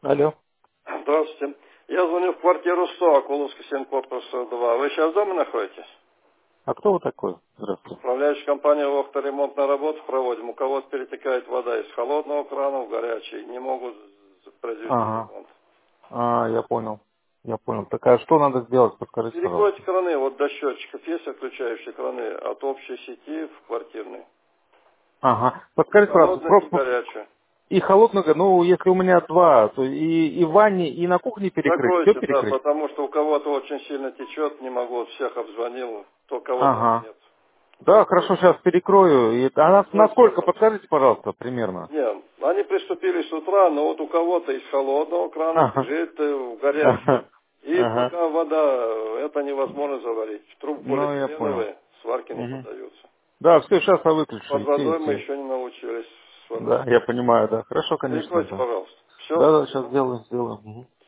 Алло. Здравствуйте. Я звоню в квартиру 100, Акуловский 7, корпус 2. Вы сейчас дома находитесь? А кто вы такой? Здравствуйте. Управляющая компания «Вохта» ремонтные работы проводим. У кого-то перетекает вода из холодного крана в горячий. Не могут произвести Ага. ремонт. Я понял. Я понял. Так а что надо сделать? Подскажите, Перекройте пожалуйста. краны. Вот до счетчиков есть отключающие краны от общей сети в квартирной. Ага. Подскажите, пожалуйста, Холодную и просто горячую. и холодного, ну, если у меня два, то и в ванне, и на кухне перекрыть. Все Закройте, да, перекрыть? потому что у кого-то очень сильно течет. Не могу, вот всех обзвонил. То кого дома Ага. нет. Да, хорошо, Закройте. сейчас перекрою. А Перекройте, насколько, пожалуйста. подскажите, пожалуйста, примерно? Нет, они приступили с утра, но вот у кого-то из холодного крана Ага. бежит в горячий. Ага. И Ага. пока вода, это невозможно заварить. В трубы Ну, я понял. полиэтиленовые, сварки не Мгм. поддаются. Да, все, сейчас я выключу. Под И водой мы все. еще не научились с водой. Да, я понимаю, да. Хорошо, конечно, Перекройте, да. пожалуйста. Все, Да, да, сейчас спасибо. сделаю. Мгм.